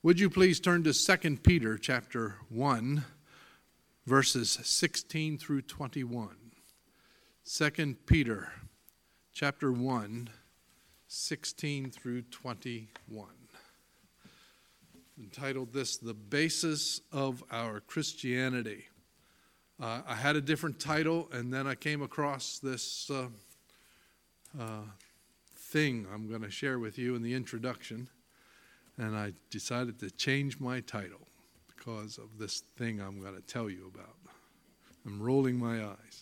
Would you please turn to 2 Peter chapter 1, verses 16 through 21. 2 Peter chapter 1, 16 through 21. Entitled this, The Basis of Our Christianity. I had a different title, and then I came across this thing I'm going to share with you in the introduction, and I decided to change my title because of this thing I'm going to tell you about. I'm rolling my eyes.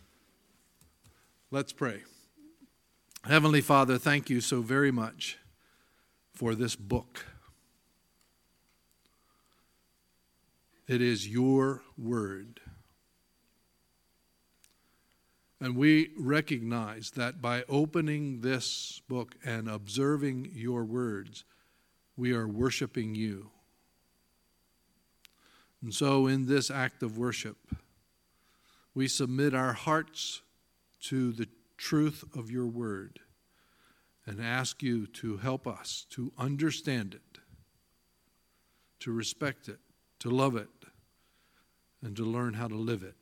Let's pray. Heavenly Father, thank you so very much for this book. It is your word. And we recognize that by opening this book and observing your words, we are worshiping you. And so in this act of worship, we submit our hearts to the truth of your word and ask you to help us to understand it, to respect it, to love it, and to learn how to live it.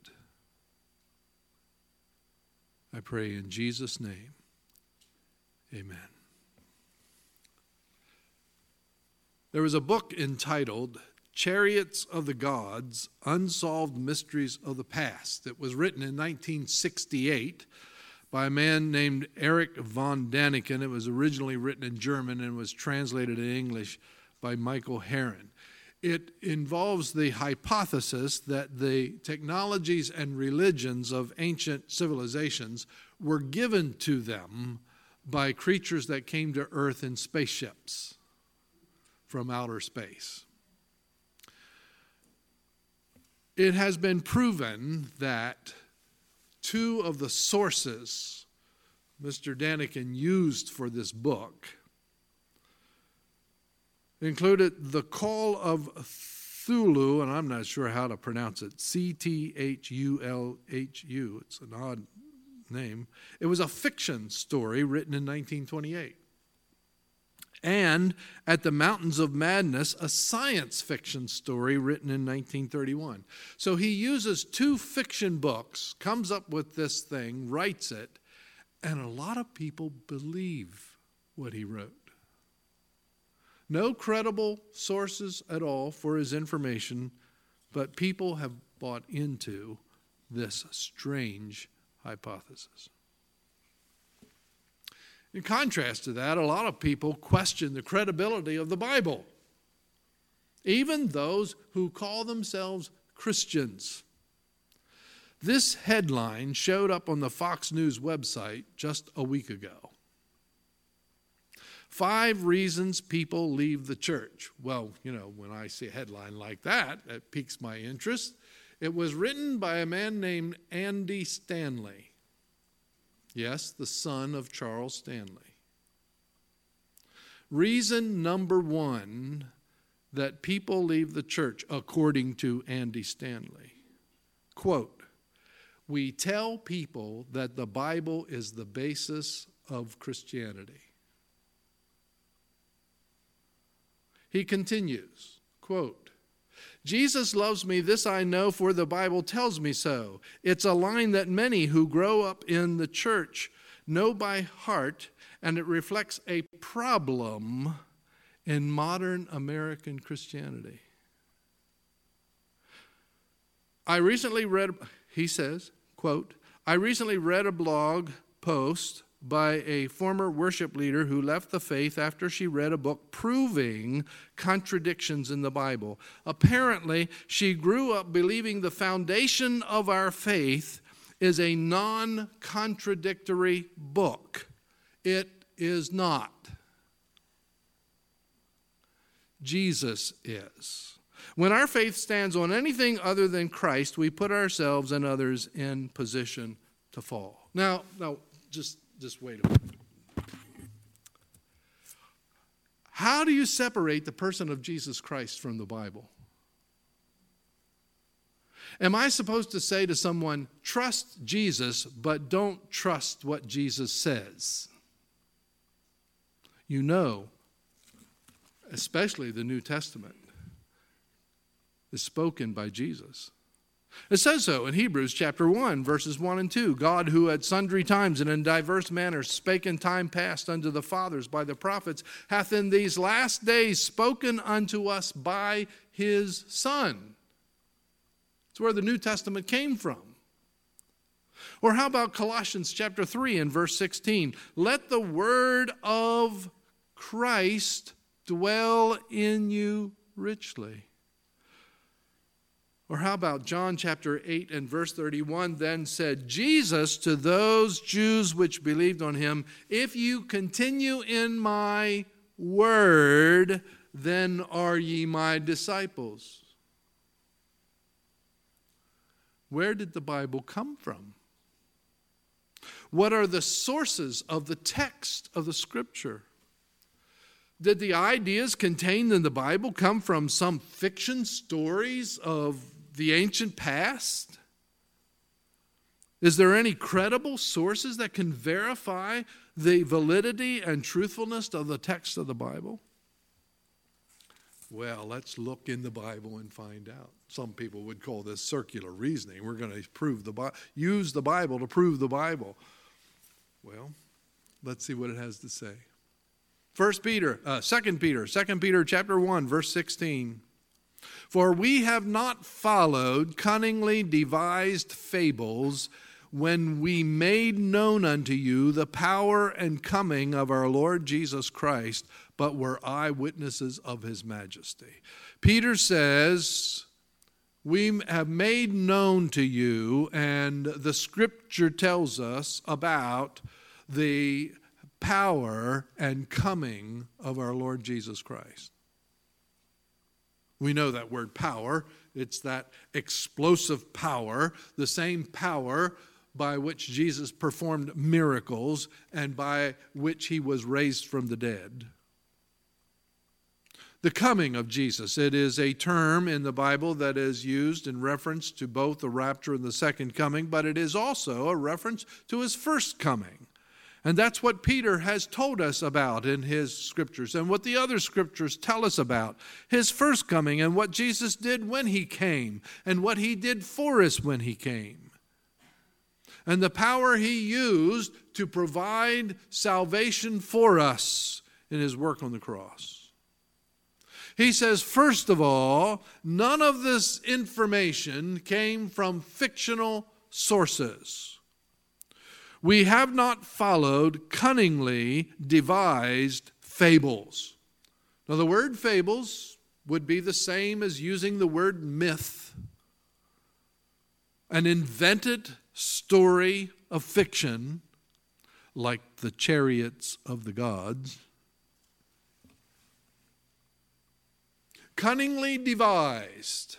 I pray in Jesus' name, amen. There was a book entitled Chariots of the Gods, Unsolved Mysteries of the Past. It was written in 1968 by a man named Erich von Däniken. It was originally written in German and was translated in English by Michael Herron. It involves the hypothesis that the technologies and religions of ancient civilizations were given to them by creatures that came to Earth in spaceships from outer space. It has been proven that two of the sources Mr. Däniken used for this book included the Call of Cthulhu, and I'm not sure how to pronounce it, Cthulhu. It's an odd name. It was a fiction story written in 1928. And At the Mountains of Madness, a science fiction story written in 1931. So he uses two fiction books, comes up with this thing, writes it, and a lot of people believe what he wrote. No credible sources at all for his information, but people have bought into this strange hypothesis. In contrast to that, a lot of people question the credibility of the Bible, even those who call themselves Christians. This headline showed up on the Fox News website just a week ago. 5 reasons people leave the church. Well, when I see a headline like that, it piques my interest. It was written by a man named Andy Stanley. Yes, the son of Charles Stanley. Reason number 1 that people leave the church, according to Andy Stanley. Quote, "We tell people that the Bible is the basis of Christianity." He continues, quote, "Jesus loves me, this I know, for the Bible tells me so. It's a line that many who grow up in the church know by heart, and it reflects a problem in modern American Christianity. He says, quote, I recently read a blog post by a former worship leader who left the faith after she read a book proving contradictions in the Bible. Apparently, she grew up believing the foundation of our faith is a non-contradictory book. It is not. Jesus is. When our faith stands on anything other than Christ, we put ourselves and others in position to fall. Now, just wait a minute. How do you separate the person of Jesus Christ from the Bible? Am I supposed to say to someone, trust Jesus, but don't trust what Jesus says? especially the New Testament, is spoken by Jesus. It says so in Hebrews chapter 1, verses 1 and 2. God, who at sundry times and in diverse manners spake in time past unto the fathers by the prophets, hath in these last days spoken unto us by his Son. It's where the New Testament came from. Or how about Colossians chapter 3 and verse 16? Let the word of Christ dwell in you richly. Or how about John chapter 8 and verse 31? Then said Jesus to those Jews which believed on him, if you continue in my word, then are ye my disciples. Where did the Bible come from? What are the sources of the text of the Scripture? Did the ideas contained in the Bible come from some fiction stories of the ancient past? Is there any credible sources that can verify the validity and truthfulness of the text of the Bible? Well, let's look in the Bible and find out. Some people would call this circular reasoning. We're going to use the Bible to prove the Bible. Well, let's see what it has to say. 2 Peter chapter 1, verse 16. For we have not followed cunningly devised fables when we made known unto you the power and coming of our Lord Jesus Christ, but were eyewitnesses of his majesty. Peter says, we have made known to you, and the Scripture tells us about the power and coming of our Lord Jesus Christ. We know that word power. It's that explosive power, the same power by which Jesus performed miracles and by which he was raised from the dead. The coming of Jesus. It is a term in the Bible that is used in reference to both the rapture and the second coming, but it is also a reference to his first coming. And that's what Peter has told us about in his scriptures and what the other scriptures tell us about his first coming and what Jesus did when he came and what he did for us when he came. And the power he used to provide salvation for us in his work on the cross. He says, first of all, none of this information came from fictional sources. We have not followed cunningly devised fables. Now, the word fables would be the same as using the word myth, an invented story of fiction, like the chariots of the gods. Cunningly devised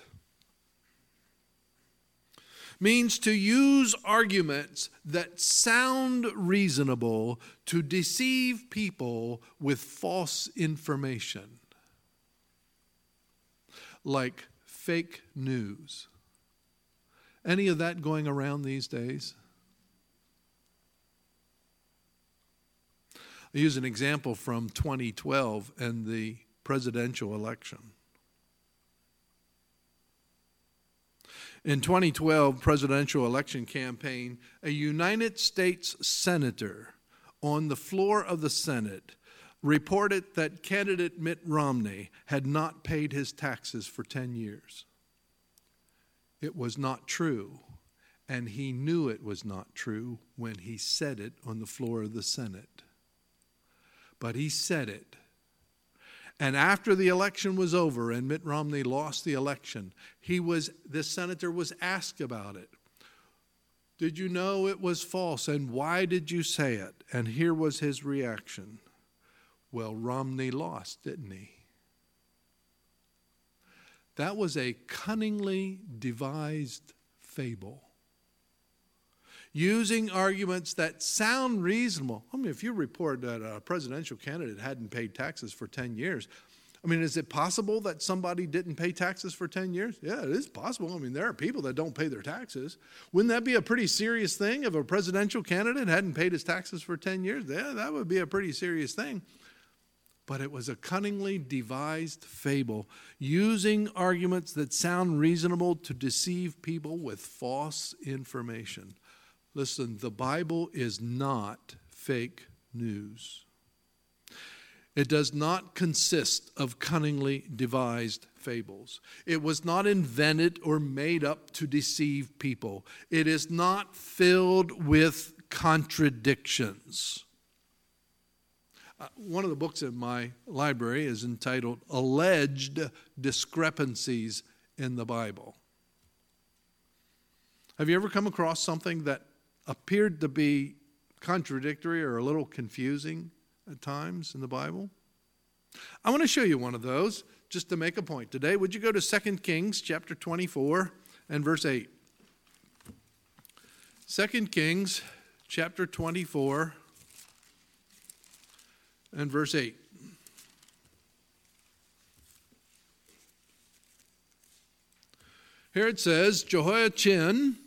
means to use arguments that sound reasonable to deceive people with false information, like fake news. Any of that going around these days? I use an example from 2012 and the presidential election. In 2012 presidential election campaign, a United States senator on the floor of the Senate reported that candidate Mitt Romney had not paid his taxes for 10 years. It was not true, and he knew it was not true when he said it on the floor of the Senate. But he said it. And after the election was over and Mitt Romney lost the election, this senator was asked about it. Did you know it was false, and why did you say it? And here was his reaction. Well, Romney lost, didn't he? That was a cunningly devised fable, using arguments that sound reasonable. I mean, if you report that a presidential candidate hadn't paid taxes for 10 years, I mean, is it possible that somebody didn't pay taxes for 10 years? Yeah, it is possible. I mean, there are people that don't pay their taxes. Wouldn't that be a pretty serious thing if a presidential candidate hadn't paid his taxes for 10 years? Yeah, that would be a pretty serious thing. but it was a cunningly devised fable, using arguments that sound reasonable to deceive people with false information. Listen, the Bible is not fake news. It does not consist of cunningly devised fables. It was not invented or made up to deceive people. It is not filled with contradictions. One of the books in my library is entitled Alleged Discrepancies in the Bible. Have you ever come across something that appeared to be contradictory or a little confusing at times in the Bible? I want to show you one of those just to make a point today. Would you go to 2 Kings chapter 24 and verse 8? 2 Kings chapter 24 and verse 8. Here it says, Jehoiachin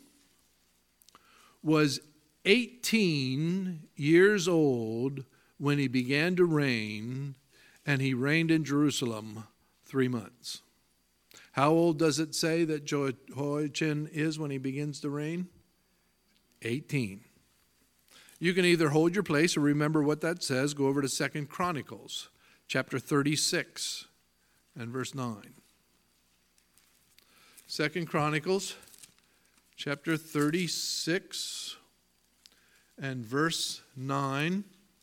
was 18 years old when he began to reign, and he reigned in Jerusalem 3 months. How old does it say that Jehoiachin is when he begins to reign? 18. You can either hold your place or remember what that says. Go over to 2 Chronicles chapter 36 and verse 9. 2 Chronicles chapter 36 and verse 9.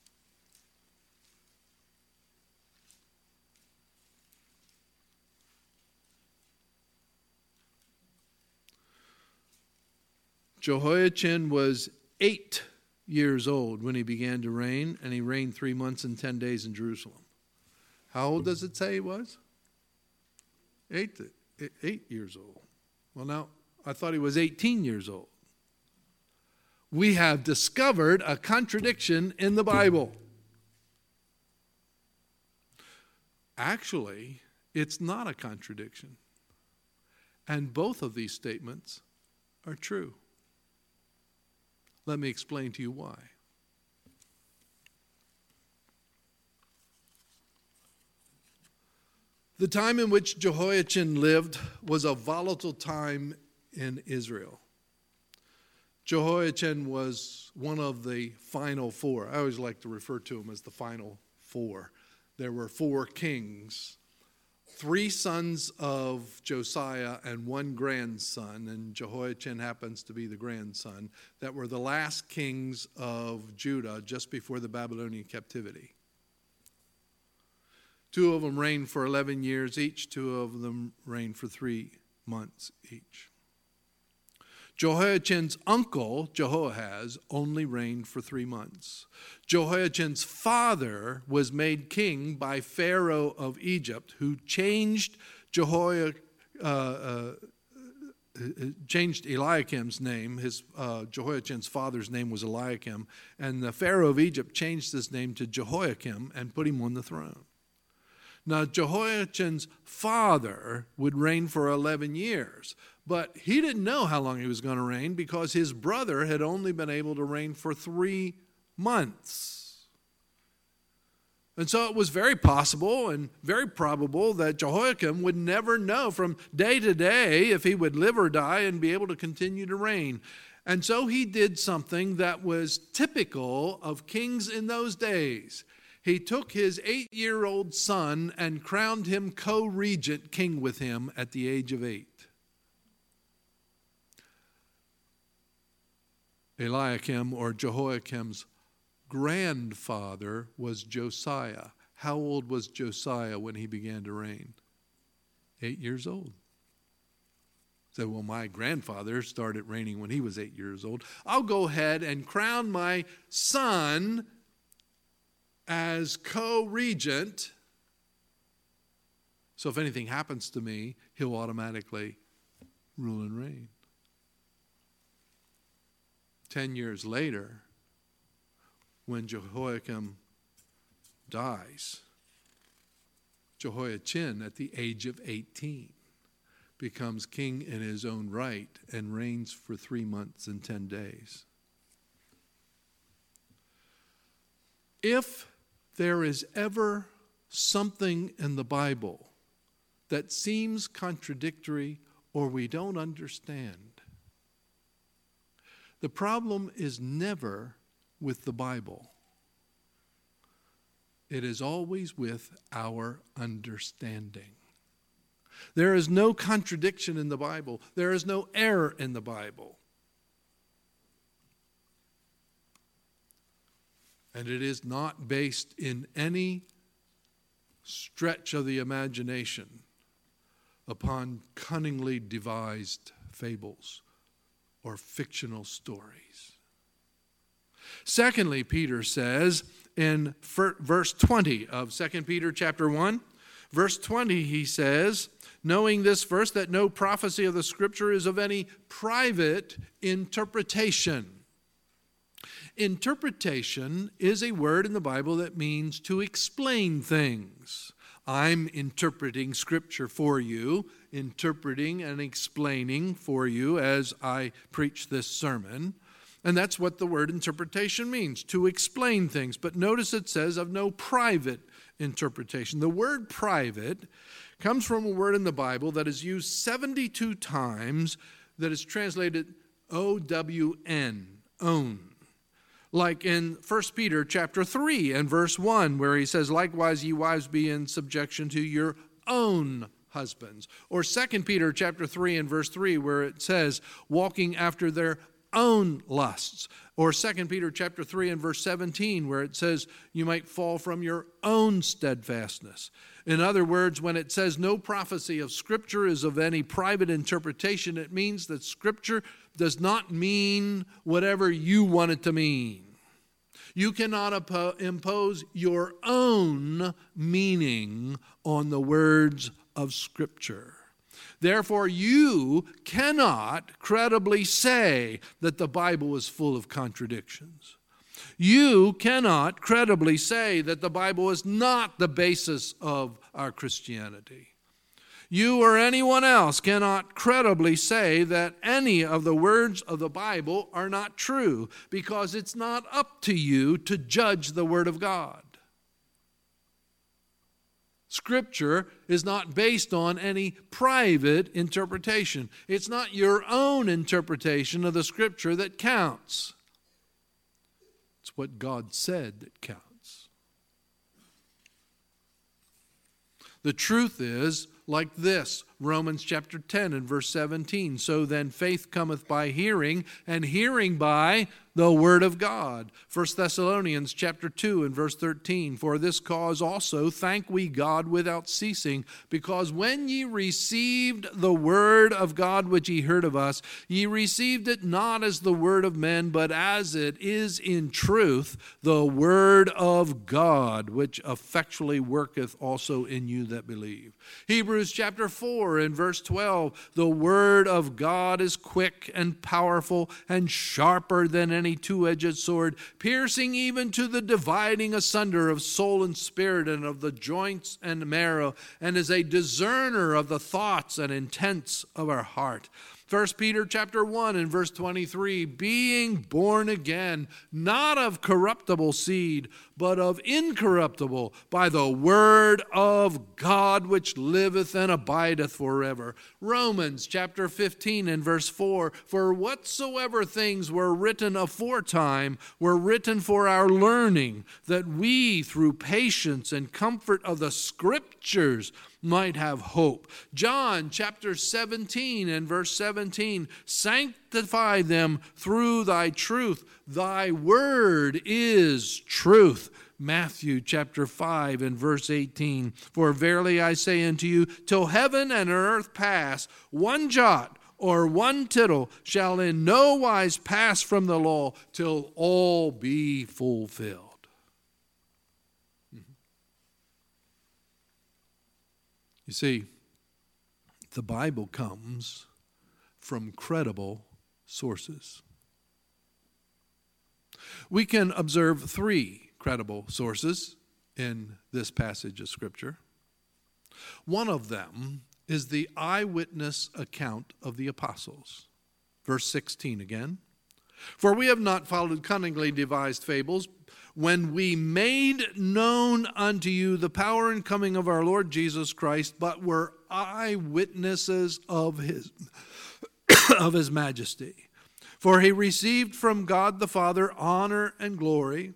Jehoiachin was 8 years old when he began to reign, and he reigned 3 months and 10 days in Jerusalem. How old does it say he was? 8 years old. Well, now, I thought he was 18 years old. We have discovered a contradiction in the Bible. Actually, it's not a contradiction. And both of these statements are true. Let me explain to you why. The time in which Jehoiachin lived was a volatile time in Israel. Jehoiachin was one of the final four. I always like to refer to him as the final four. There were 4 kings, 3 sons of Josiah and 1 grandson, and Jehoiachin happens to be the grandson, that were the last kings of Judah just before the Babylonian captivity. 2 of them reigned for 11 years each. 2 of them reigned for 3 months each. Jehoiachin's uncle, Jehoahaz, only reigned for 3 months. Jehoiachin's father was made king by Pharaoh of Egypt, who changed Eliakim's name. Jehoiachin's father's name was Eliakim, and the Pharaoh of Egypt changed his name to Jehoiakim and put him on the throne. Now, Jehoiachin's father would reign for 11 years, but he didn't know how long he was going to reign because his brother had only been able to reign for 3 months. And so it was very possible and very probable that Jehoiakim would never know from day to day if he would live or die and be able to continue to reign. And so he did something that was typical of kings in those days. He took his 8-year-old son and crowned him co-regent king with him at the age of 8. Eliakim, or Jehoiakim's grandfather, was Josiah. How old was Josiah when he began to reign? 8 years old. So, well, my grandfather started reigning when he was 8 years old. I'll go ahead and crown my son as co-regent, so if anything happens to me, he'll automatically rule and reign. 10 years later, when Jehoiakim dies, Jehoiachin, at the age of 18, becomes king in his own right and reigns for 3 months and 10 days. If there is ever something in the Bible that seems contradictory or we don't understand, the problem is never with the Bible. It is always with our understanding. There is no contradiction in the Bible. There is no error in the Bible. And it is not based in any stretch of the imagination upon cunningly devised fables or fictional stories. Secondly, Peter says in verse 20 of 2 Peter chapter 1, verse 20, he says, knowing this first, that no prophecy of the Scripture is of any private interpretation. Interpretation is a word in the Bible that means to explain things. I'm interpreting Scripture for you, interpreting and explaining for you as I preach this sermon. And that's what the word interpretation means, to explain things. But notice it says of no private interpretation. The word private comes from a word in the Bible that is used 72 times that is translated O-W-N, own. Like in 1 Peter chapter 3 and verse 1, where he says, likewise ye wives be in subjection to your own husbands. Or 2 Peter chapter 3 and verse 3, where it says, walking after their own lusts. Or 2 Peter chapter 3 and verse 17, where it says you might fall from your own steadfastness. In other words, when it says no prophecy of Scripture is of any private interpretation, it means that Scripture does not mean whatever you want it to mean. You cannot impose your own meaning on the words of Scripture. Therefore, you cannot credibly say that the Bible is full of contradictions. You cannot credibly say that the Bible is not the basis of our Christianity. You or anyone else cannot credibly say that any of the words of the Bible are not true, because it's not up to you to judge the Word of God. Scripture is not based on any private interpretation. It's not your own interpretation of the Scripture that counts. It's what God said that counts. The truth is like this, Romans chapter 10 and verse 17. So then faith cometh by hearing, and hearing by the word of God. 1 Thessalonians chapter 2 and verse 13. For this cause also thank we God without ceasing, because when ye received the word of God which ye heard of us, ye received it not as the word of men, but as it is in truth the word of God, which effectually worketh also in you that believe. Hebrews chapter 4 and verse 12. The word of God is quick and powerful and sharper than any two-edged sword, piercing even to the dividing asunder of soul and spirit and of the joints and marrow, and is a discerner of the thoughts and intents of our heart. 1 Peter chapter 1 and verse 23, being born again, not of corruptible seed, but of incorruptible, by the word of God which liveth and abideth forever. Romans chapter 15 and verse 4, for whatsoever things were written aforetime were written for our learning, that we through patience and comfort of the Scriptures might have hope. John chapter 17 and verse 17, sanctify them through thy truth. Thy word is truth. Matthew chapter 5 and verse 18, for verily I say unto you, till heaven and earth pass, one jot or one tittle shall in no wise pass from the law till all be fulfilled. You see, the Bible comes from credible sources. We can observe three credible sources in this passage of Scripture. One of them is the eyewitness account of the apostles. Verse 16 again. For we have not followed cunningly devised fables, when we made known unto you the power and coming of our Lord Jesus Christ, but were eyewitnesses of his of his majesty. For he received from God the Father honor and glory,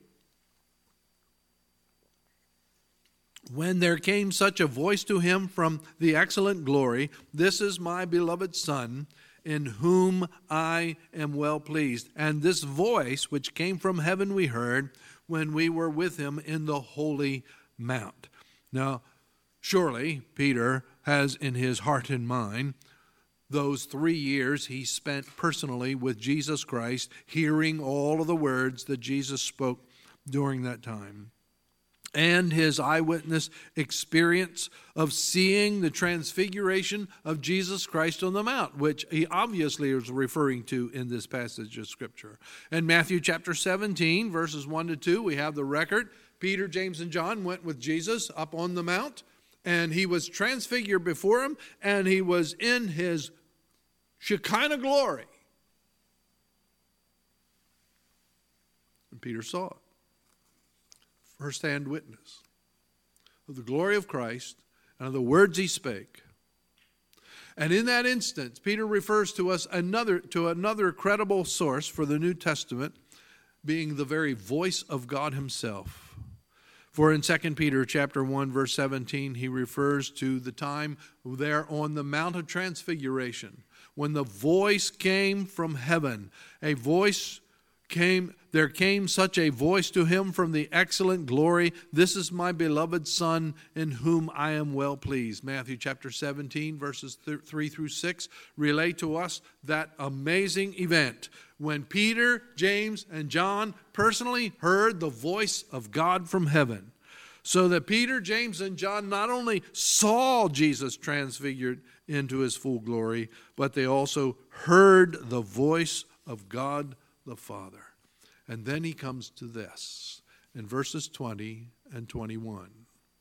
when there came such a voice to him from the excellent glory, This is my beloved Son, in whom I am well pleased. And this voice which came from heaven we heard when we were with him in the holy mount. Now, surely Peter has in his heart and mind those 3 years he spent personally with Jesus Christ, hearing all of the words that Jesus spoke during that time, and his eyewitness experience of seeing the transfiguration of Jesus Christ on the Mount, which he obviously is referring to in this passage of Scripture. In Matthew chapter 17, verses 1 to 2, we have the record. Peter, James, and John went with Jesus up on the Mount, and he was transfigured before him, and he was in his Shekinah glory. And Peter saw it. First-hand witness of the glory of Christ and of the words he spake. And in that instance, Peter refers to us another credible source for the New Testament, being the very voice of God himself. For in 2 Peter chapter 1, verse 17, he refers to the time there on the Mount of Transfiguration, when the voice came from heaven. There came such a voice to him from the excellent glory, This is my beloved Son, in whom I am well pleased. Matthew chapter 17, verses 3 through 6 relate to us that amazing event when Peter, James, and John personally heard the voice of God from heaven. So that Peter, James, and John not only saw Jesus transfigured into his full glory, but they also heard the voice of God the Father. And then he comes to this in verses 20 and 21.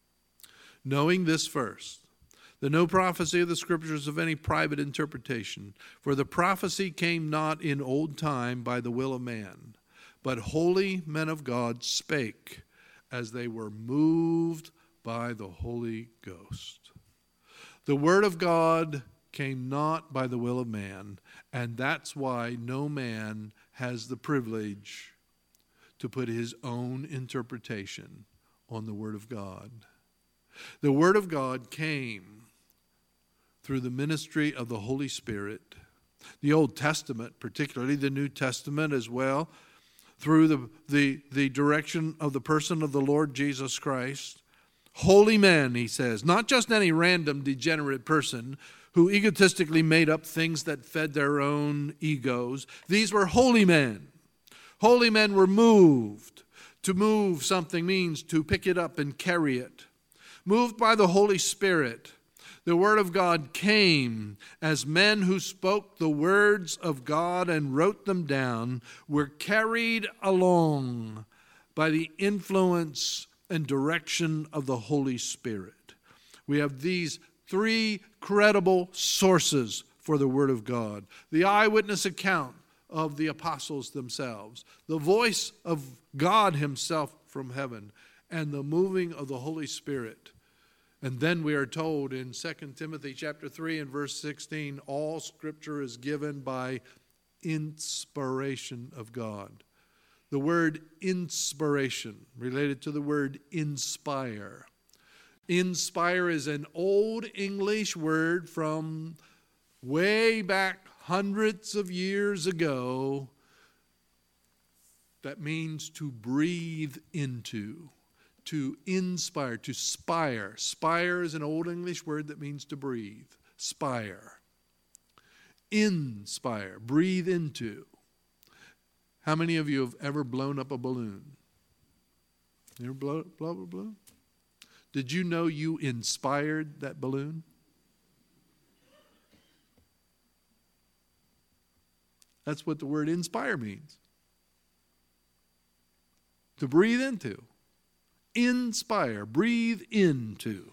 Knowing this first, that no prophecy of the Scriptures of any private interpretation, for the prophecy came not in old time by the will of man, but holy men of God spake as they were moved by the Holy Ghost. The word of God came not by the will of man, and that's why no man has the privilege to put his own interpretation on the Word of God. The Word of God came through the ministry of the Holy Spirit. The Old Testament, particularly the New Testament as well, through the direction of the person of the Lord Jesus Christ. Holy men, he says, not just any random degenerate person who egotistically made up things that fed their own egos. These were holy men. Holy men were moved. To move something means to pick it up and carry it. Moved by the Holy Spirit, the Word of God came as men who spoke the words of God and wrote them down were carried along by the influence and direction of the Holy Spirit. We have these 3 credible sources for the Word of God. The eyewitness account of the apostles themselves, the voice of God himself from heaven, and the moving of the Holy Spirit. And then we are told in 2 Timothy chapter 3 and verse 16, all Scripture is given by inspiration of God. The word inspiration related to the word inspire. Inspire is an old English word from way back hundreds of years ago that means to breathe into, to inspire, to spire. Spire is an old English word that means to breathe. Spire. Inspire, breathe into. How many of you have ever blown up a balloon? You ever blow up a balloon? Did you know you inspired that balloon? That's what the word inspire means. To breathe into. Inspire, breathe into.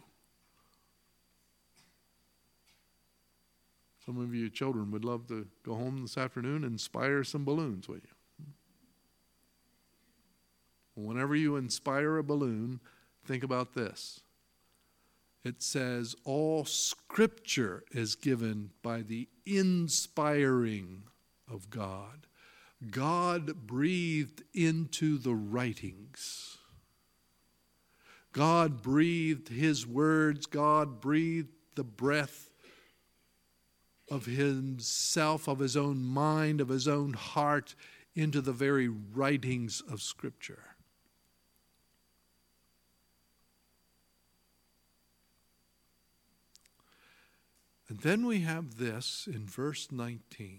Some of you children would love to go home this afternoon and inspire some balloons, would you? Whenever you inspire a balloon, think about this. It says all Scripture is given by the inspiring of God. God breathed into the writings. God breathed His words. God breathed the breath of Himself, of His own mind, of His own heart into the very writings of Scripture. And then we have this in verse 19.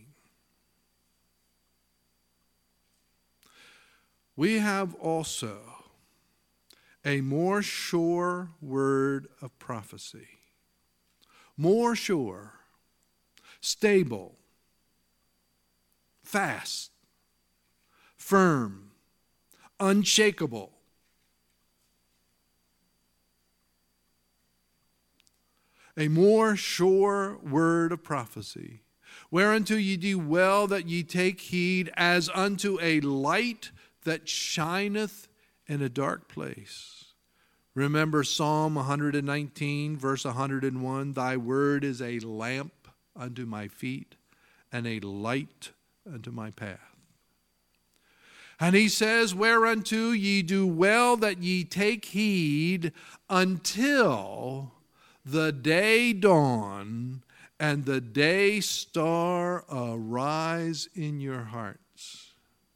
We have also a more sure word of prophecy. More sure, stable, fast, firm, unshakable. A more sure word of prophecy, whereunto ye do well that ye take heed, as unto a light that shineth in a dark place. Remember Psalm 119, verse 101, Thy word is a lamp unto my feet and a light unto my path. And he says, whereunto ye do well that ye take heed until the day dawn and the day star arise in your hearts.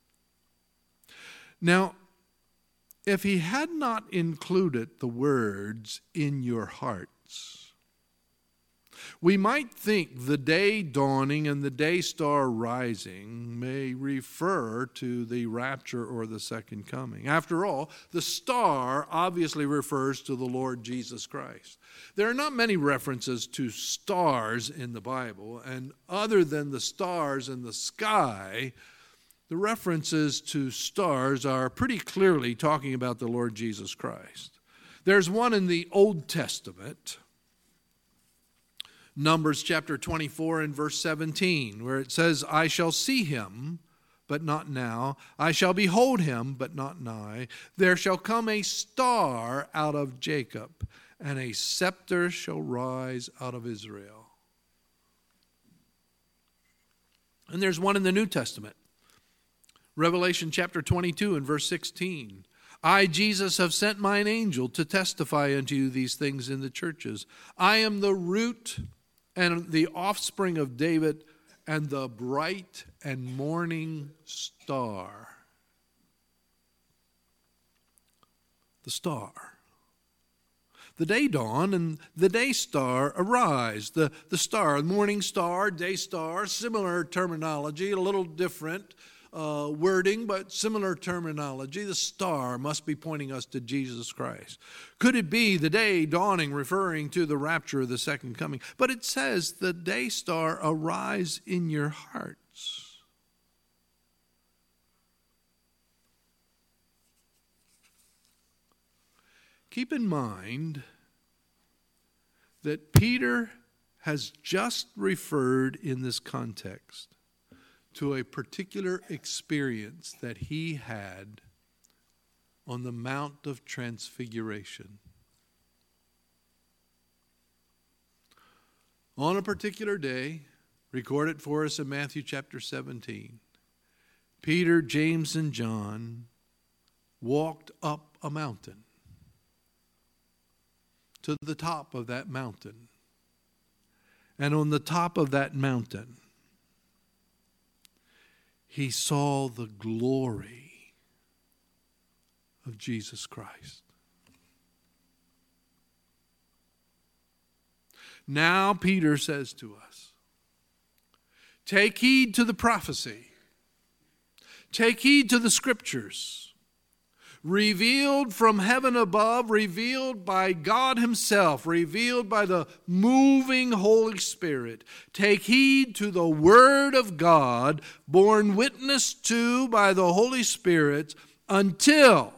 Now, if he had not included the words in your hearts, we might think the day dawning and the day star rising may refer to the rapture or the second coming. After all, the star obviously refers to the Lord Jesus Christ. There are not many references to stars in the Bible, and other than the stars in the sky, the references to stars are pretty clearly talking about the Lord Jesus Christ. There's one in the Old Testament, Numbers chapter 24 and verse 17, where it says, I shall see him, but not now. I shall behold him, but not nigh. There shall come a star out of Jacob, and a scepter shall rise out of Israel. And there's one in the New Testament, Revelation chapter 22 and verse 16. I, Jesus, have sent mine angel to testify unto you these things in the churches. I am the root and the offspring of David, and the bright and morning star. The star. The day dawn and the day star arise. The star, morning star, day star, similar terminology, a little different wording, but similar terminology. The star must be pointing us to Jesus Christ. Could it be the day dawning referring to the rapture of the second coming? But it says the day star arise in your hearts. Keep in mind that Peter has just referred in this context to a particular experience that he had on the Mount of Transfiguration. On a particular day, recorded for us in Matthew chapter 17, Peter, James, and John walked up a mountain. To the top of that mountain. And on the top of that mountain, he saw the glory of Jesus Christ. Now Peter says to us, take heed to the prophecy. Take heed to the scriptures. Revealed from heaven above, revealed by God himself, revealed by the moving Holy Spirit. Take heed to the word of God, borne witness to by the Holy Spirit, until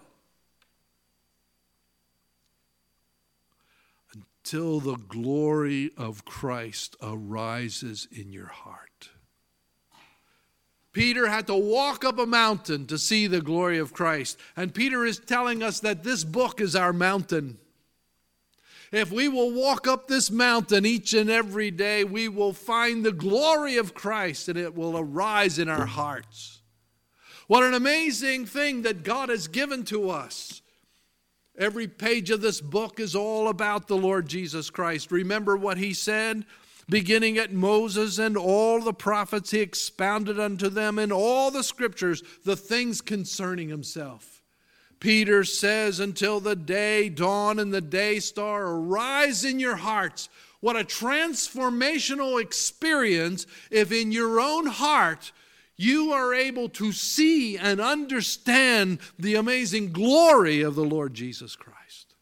the glory of Christ arises in your heart. Peter had to walk up a mountain to see the glory of Christ. And Peter is telling us that this book is our mountain. If we will walk up this mountain each and every day, we will find the glory of Christ, and it will arise in our hearts. What an amazing thing that God has given to us. Every page of this book is all about the Lord Jesus Christ. Remember what he said? Beginning at Moses and all the prophets, he expounded unto them in all the scriptures the things concerning himself. Peter says, until the day dawn and the day star arise in your hearts. What a transformational experience if in your own heart you are able to see and understand the amazing glory of the Lord Jesus Christ.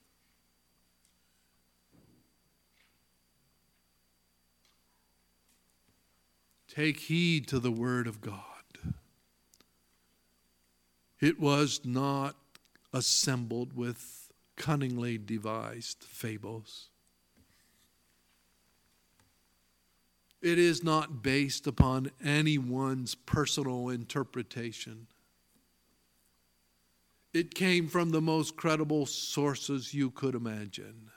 Take heed to the word of God. It was not assembled with cunningly devised fables. It is not based upon anyone's personal interpretation. It came from the most credible sources you could imagine.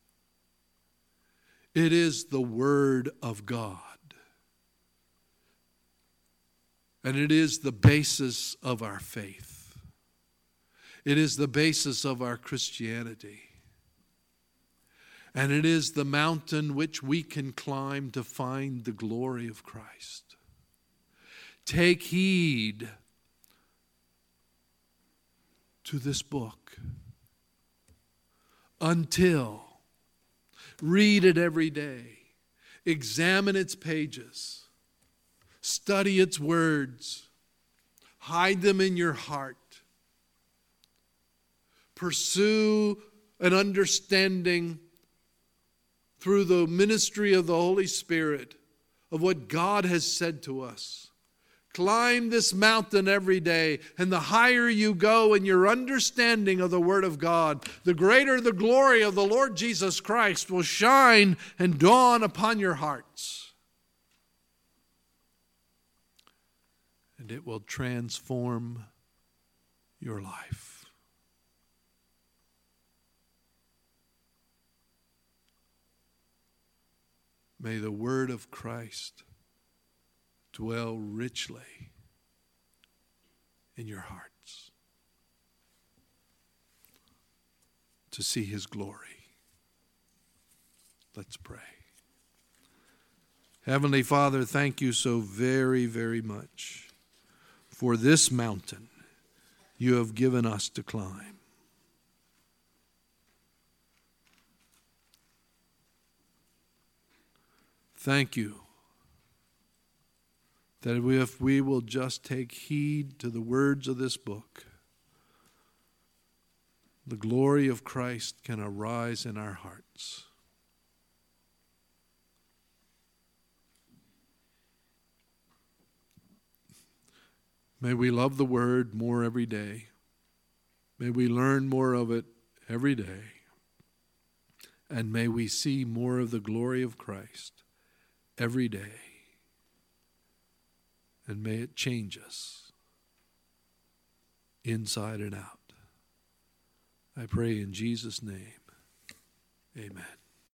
It is the Word of God. And it is the basis of our faith. It is the basis of our Christianity. And it is the mountain which we can climb to find the glory of Christ. Take heed to this book until read it every day, examine its pages, study its words, hide them in your heart, pursue an understanding through the ministry of the Holy Spirit of what God has said to us. Climb this mountain every day, and the higher you go in your understanding of the Word of God, the greater the glory of the Lord Jesus Christ will shine and dawn upon your hearts. And it will transform your life. May the word of Christ dwell richly in your hearts to see his glory. Let's pray. Heavenly Father, thank you so very, very much for this mountain you have given us to climb. Thank you that if we will just take heed to the words of this book, the glory of Christ can arise in our hearts. May we love the Word more every day. May we learn more of it every day. And may we see more of the glory of Christ every day. And may it change us inside and out. I pray in Jesus' name. Amen.